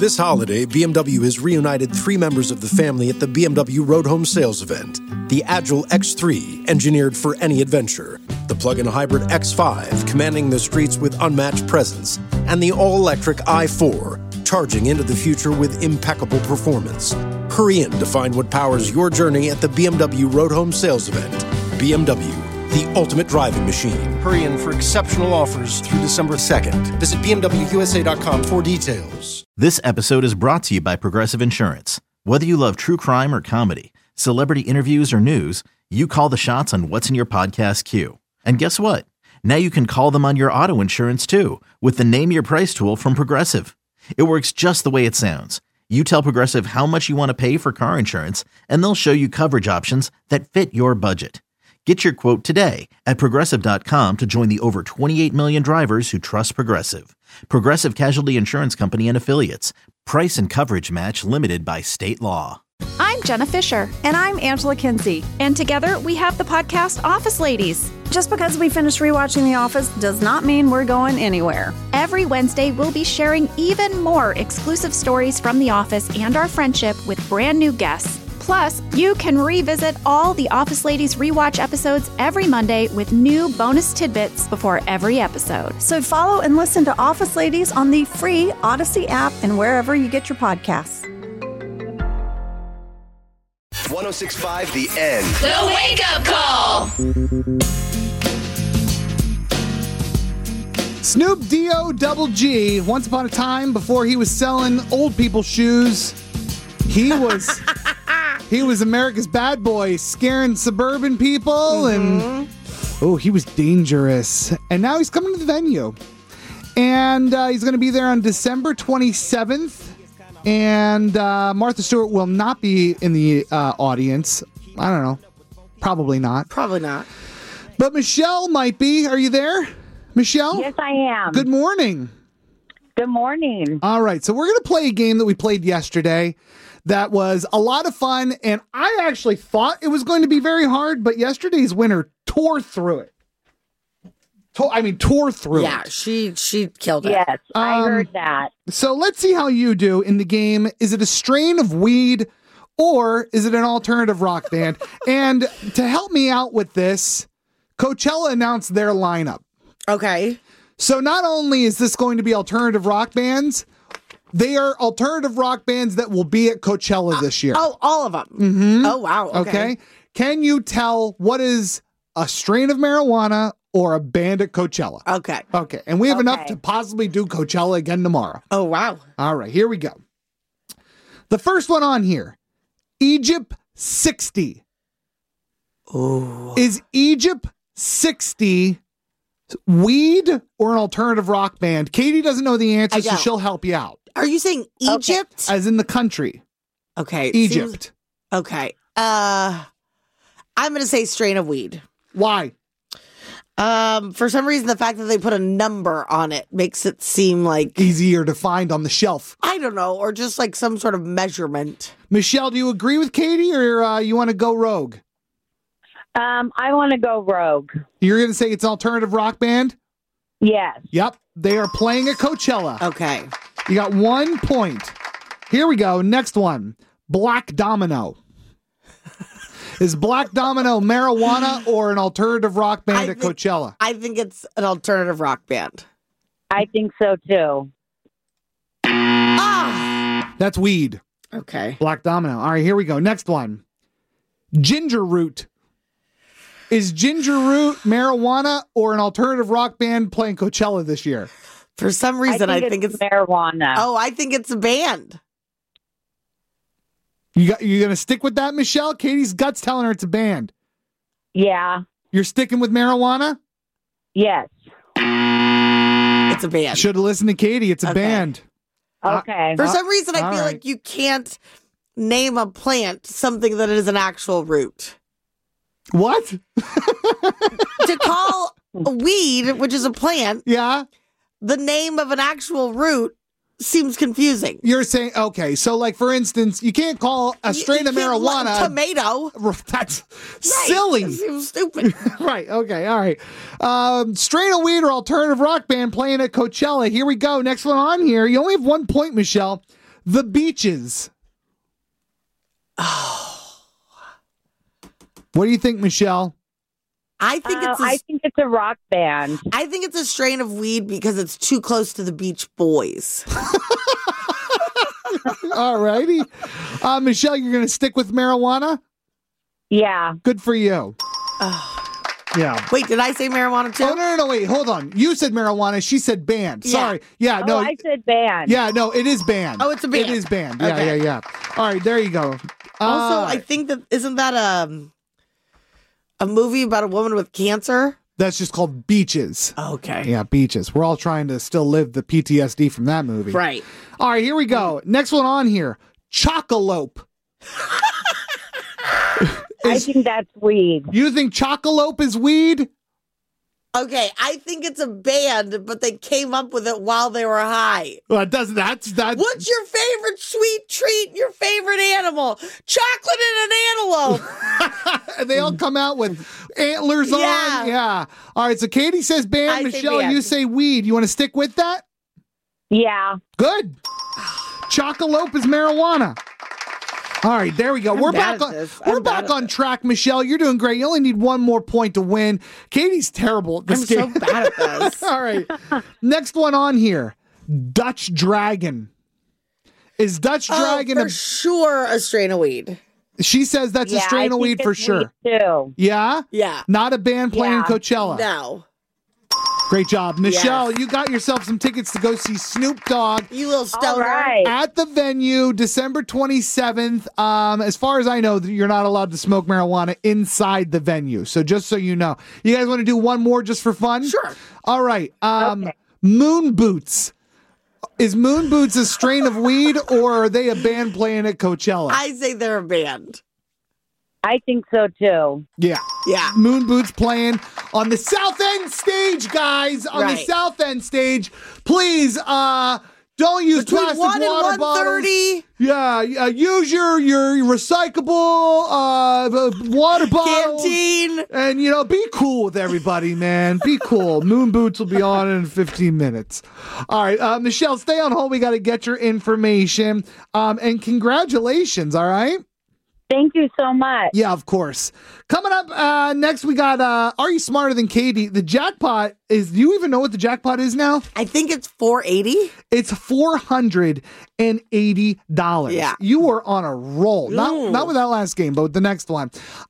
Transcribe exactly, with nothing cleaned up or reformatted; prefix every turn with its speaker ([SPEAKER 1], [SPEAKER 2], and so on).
[SPEAKER 1] This holiday, B M W has reunited three members of the family at the B M W Road Home Sales event. The Agile X three, engineered for any adventure. The plug-in hybrid X five, commanding the streets with unmatched presence. And the all-electric i four, charging into the future with impeccable performance. Hurry in to find what powers your journey at the B M W Road Home Sales event. B M W, the ultimate driving machine. Hurry in for exceptional offers through December second. Visit B M W U S A dot com for details.
[SPEAKER 2] This episode is brought to you by Progressive Insurance. Whether you love true crime or comedy, celebrity interviews or news, you call the shots on what's in your podcast queue. And guess what? Now you can call them on your auto insurance too with the Name Your Price tool from Progressive. It works just the way it sounds. You tell Progressive how much you want to pay for car insurance, and they'll show you coverage options that fit your budget. Get your quote today at Progressive dot com to join the over twenty-eight million drivers who trust Progressive. Progressive Casualty Insurance Company and Affiliates. Price and coverage match limited by state law.
[SPEAKER 3] I'm Jenna Fisher.
[SPEAKER 4] And I'm Angela Kinsey.
[SPEAKER 3] And together we have the podcast Office Ladies.
[SPEAKER 4] Just because we finished rewatching The Office does not mean we're going anywhere.
[SPEAKER 3] Every Wednesday, we'll be sharing even more exclusive stories from The Office and our friendship with brand new guests. Plus, you can revisit all the Office Ladies rewatch episodes every Monday with new bonus tidbits before every episode.
[SPEAKER 4] So follow and listen to Office Ladies on the free Odyssey app and wherever you get your podcasts.
[SPEAKER 5] one oh six point five The End.
[SPEAKER 6] The Wake Up Call.
[SPEAKER 7] Snoop D-O double G, once upon a time, before he was selling old people shoes, he was he was America's bad boy, scaring suburban people, mm-hmm. and oh, he was dangerous. And now he's coming to the venue, and uh, he's going to be there on December twenty-seventh. And uh, Martha Stewart will not be in the uh, audience. I don't know, probably not.
[SPEAKER 8] Probably not.
[SPEAKER 7] But Michelle might be. Are you there, Michelle?
[SPEAKER 9] Yes, I am.
[SPEAKER 7] Good morning.
[SPEAKER 9] Good morning.
[SPEAKER 7] All right, so we're going to play a game that we played yesterday that was a lot of fun, and I actually thought it was going to be very hard, but yesterday's winner tore through it. To- I mean, tore through
[SPEAKER 8] yeah,
[SPEAKER 7] it. Yeah,
[SPEAKER 8] she she killed it.
[SPEAKER 9] Yes,
[SPEAKER 7] Um,
[SPEAKER 9] I heard that.
[SPEAKER 7] So let's see how you do in the game. Is it a strain of weed, or is it an alternative rock band? And to help me out with this, Coachella announced their lineup.
[SPEAKER 8] Okay.
[SPEAKER 7] So not only is this going to be alternative rock bands, they are alternative rock bands that will be at Coachella this year.
[SPEAKER 8] Oh, all of them.
[SPEAKER 7] Mm-hmm.
[SPEAKER 8] Oh, wow. Okay.
[SPEAKER 7] okay. Can you tell what is a strain of marijuana or a band at Coachella?
[SPEAKER 8] Okay.
[SPEAKER 7] Okay. And we have
[SPEAKER 9] Okay.
[SPEAKER 7] enough to possibly do Coachella again tomorrow.
[SPEAKER 8] Oh, wow.
[SPEAKER 7] All right. Here we go. The first one on here, Egypt sixty.
[SPEAKER 8] Ooh.
[SPEAKER 7] Is Egypt sixty weed or an alternative rock band? Katie doesn't know the answer,
[SPEAKER 8] I
[SPEAKER 7] so
[SPEAKER 8] don't.
[SPEAKER 7] she'll help you out.
[SPEAKER 8] Are you saying Egypt?
[SPEAKER 7] As in the country.
[SPEAKER 8] Okay. it
[SPEAKER 7] Egypt.
[SPEAKER 8] seems- okay. Uh, I'm going to say strain of weed.
[SPEAKER 7] Why?
[SPEAKER 8] Um, for some reason, the fact that they put a number on it makes it seem like,
[SPEAKER 7] Easier to find on the shelf.
[SPEAKER 8] I don't know, or just like some sort of measurement.
[SPEAKER 7] Michelle, do you agree with Katie, or uh, you want to go rogue?
[SPEAKER 9] Um, I want to go rogue.
[SPEAKER 7] You're going to say it's an alternative rock band?
[SPEAKER 9] Yes.
[SPEAKER 7] Yep. They are playing at Coachella.
[SPEAKER 8] Okay.
[SPEAKER 7] You got one point. Here we go. Next one. Black Domino. Is Black Domino marijuana or an alternative rock band
[SPEAKER 8] I
[SPEAKER 7] at
[SPEAKER 8] think-
[SPEAKER 7] Coachella?
[SPEAKER 8] I think it's an alternative rock band.
[SPEAKER 9] I think so too.
[SPEAKER 8] Ah!
[SPEAKER 7] That's weed.
[SPEAKER 8] Okay.
[SPEAKER 7] Black Domino. All right, here we go. Next one. Ginger Root. Is Ginger Root marijuana or an alternative rock band playing Coachella this year?
[SPEAKER 8] For some reason, I think, it's,
[SPEAKER 9] marijuana.
[SPEAKER 8] Oh, I think it's a band.
[SPEAKER 7] You got, you going to stick with that, Michelle? Katie's gut's telling her it's a band.
[SPEAKER 9] Yeah.
[SPEAKER 7] You're sticking with marijuana?
[SPEAKER 9] Yes.
[SPEAKER 8] It's a band.
[SPEAKER 7] Should have listened to Katie. It's a
[SPEAKER 8] Okay.
[SPEAKER 7] band.
[SPEAKER 9] Okay.
[SPEAKER 8] For some reason, I
[SPEAKER 7] all
[SPEAKER 8] feel
[SPEAKER 7] right.
[SPEAKER 8] like you can't name a plant something that is an actual root.
[SPEAKER 7] What?
[SPEAKER 8] To call a weed, which is a plant,
[SPEAKER 7] Yeah?
[SPEAKER 8] the name of an actual root seems confusing.
[SPEAKER 7] You're saying, okay, so like for instance, you can't call a strain
[SPEAKER 8] You
[SPEAKER 7] of
[SPEAKER 8] can't
[SPEAKER 7] marijuana.
[SPEAKER 8] let tomato.
[SPEAKER 7] That's
[SPEAKER 8] Right.
[SPEAKER 7] silly.
[SPEAKER 8] It seems stupid.
[SPEAKER 7] Right, okay, all right. Um, strain of weed or alternative rock band playing at Coachella. Here we go. Next one on here. You only have one point, Michelle. The Beaches.
[SPEAKER 8] Oh.
[SPEAKER 7] What do you think, Michelle?
[SPEAKER 8] I think
[SPEAKER 9] Uh,
[SPEAKER 8] it's a,
[SPEAKER 9] I think it's a rock band.
[SPEAKER 8] I think it's a strain of weed because it's too close to the Beach Boys.
[SPEAKER 7] All righty. Uh, Michelle, you're going to stick with marijuana?
[SPEAKER 9] Yeah.
[SPEAKER 7] Good for you. Yeah.
[SPEAKER 8] Wait, did I say marijuana too?
[SPEAKER 7] Oh, no, no, no, wait, hold on. You said marijuana. She said band.
[SPEAKER 8] Yeah.
[SPEAKER 7] Sorry. Yeah, no.
[SPEAKER 9] Oh, I said band.
[SPEAKER 7] Yeah, no, it is banned.
[SPEAKER 8] Oh, it's a band.
[SPEAKER 7] It is banned. Yeah,
[SPEAKER 8] Okay.
[SPEAKER 7] yeah, yeah. All right, there you go.
[SPEAKER 8] Also,
[SPEAKER 7] Uh,
[SPEAKER 8] I think that isn't that a a movie about a woman with cancer?
[SPEAKER 7] that's just called Beaches.
[SPEAKER 8] Okay.
[SPEAKER 7] Yeah, Beaches. We're all trying to still live the P T S D from that movie.
[SPEAKER 8] Right.
[SPEAKER 7] All right, here we go. Next one on here. Chocolope.
[SPEAKER 9] I
[SPEAKER 7] Is-
[SPEAKER 9] think that's weed.
[SPEAKER 7] you think Chocolope is weed?
[SPEAKER 8] Okay, I think it's a band, but they came up with it while they were high.
[SPEAKER 7] Well, it doesn't. That's that.
[SPEAKER 8] What's your favorite sweet treat? Your favorite animal? Chocolate and an antelope.
[SPEAKER 7] And they all come out with antlers on.
[SPEAKER 8] Yeah.
[SPEAKER 7] Yeah. All right. So Katie says band.
[SPEAKER 8] I say
[SPEAKER 7] Michelle,
[SPEAKER 8] band.
[SPEAKER 7] you say weed. You want to stick with that?
[SPEAKER 9] Yeah.
[SPEAKER 7] Good. Chocolope is marijuana. All right, there we go. we're
[SPEAKER 8] bad
[SPEAKER 7] back
[SPEAKER 8] at
[SPEAKER 7] on.
[SPEAKER 8] this. I'm
[SPEAKER 7] We're
[SPEAKER 8] bad
[SPEAKER 7] back
[SPEAKER 8] at
[SPEAKER 7] on
[SPEAKER 8] this.
[SPEAKER 7] track, Michelle. You're doing great. You only need one more point to win. Katie's terrible at
[SPEAKER 8] I'm
[SPEAKER 7] this
[SPEAKER 8] so
[SPEAKER 7] game.
[SPEAKER 8] bad at this.
[SPEAKER 7] All right. Next one on here. Dutch Dragon. Is Dutch Dragon
[SPEAKER 8] oh,
[SPEAKER 7] a
[SPEAKER 8] for sure a strain of weed.
[SPEAKER 7] She says that's
[SPEAKER 9] yeah,
[SPEAKER 7] a strain
[SPEAKER 9] I
[SPEAKER 7] of
[SPEAKER 9] think
[SPEAKER 7] weed for
[SPEAKER 9] it's
[SPEAKER 7] sure.
[SPEAKER 9] weed too.
[SPEAKER 7] Yeah?
[SPEAKER 8] Yeah.
[SPEAKER 7] Not a band playing
[SPEAKER 9] Yeah.
[SPEAKER 7] Coachella.
[SPEAKER 8] No.
[SPEAKER 7] Great job. Michelle,
[SPEAKER 8] Yes.
[SPEAKER 7] you got yourself some tickets to go see Snoop Dogg
[SPEAKER 8] You little
[SPEAKER 9] All
[SPEAKER 8] stoner.
[SPEAKER 9] right.
[SPEAKER 7] at the venue December twenty-seventh. Um, as far as I know, you're not allowed to smoke marijuana inside the venue. So just so you know. You guys want to do one more just for fun?
[SPEAKER 8] Sure.
[SPEAKER 7] All right. Um,
[SPEAKER 9] Okay.
[SPEAKER 7] Moon Boots. Is Moon Boots a strain of weed or are they a band playing at Coachella?
[SPEAKER 8] I say they're a band.
[SPEAKER 9] I think so too.
[SPEAKER 7] yeah.
[SPEAKER 8] Yeah.
[SPEAKER 7] Moon Boots playing on the South End stage, guys. On the
[SPEAKER 8] Right.
[SPEAKER 7] South End stage. Please, uh, don't use
[SPEAKER 8] Between
[SPEAKER 7] plastic
[SPEAKER 8] one and
[SPEAKER 7] water
[SPEAKER 8] one
[SPEAKER 7] bottles.
[SPEAKER 8] thirty.
[SPEAKER 7] Yeah, uh, use your your recyclable uh, water bottle.
[SPEAKER 8] Canteen.
[SPEAKER 7] And, you know, be cool with everybody, man. Be cool. Moon Boots will be on in fifteen minutes. All right, uh, Michelle, stay on hold. We got to get your information. Um, and congratulations, all right?
[SPEAKER 9] Thank you so much.
[SPEAKER 7] Yeah, of course. Coming up uh, next, we got uh, Are You Smarter Than Katie? The jackpot is, do you even know what the jackpot is now?
[SPEAKER 8] I think it's four eighty.
[SPEAKER 7] It's four hundred eighty dollars.
[SPEAKER 8] Yeah.
[SPEAKER 7] You were on a roll. Not,
[SPEAKER 8] Ooh.
[SPEAKER 7] not with that last game, but with the next one.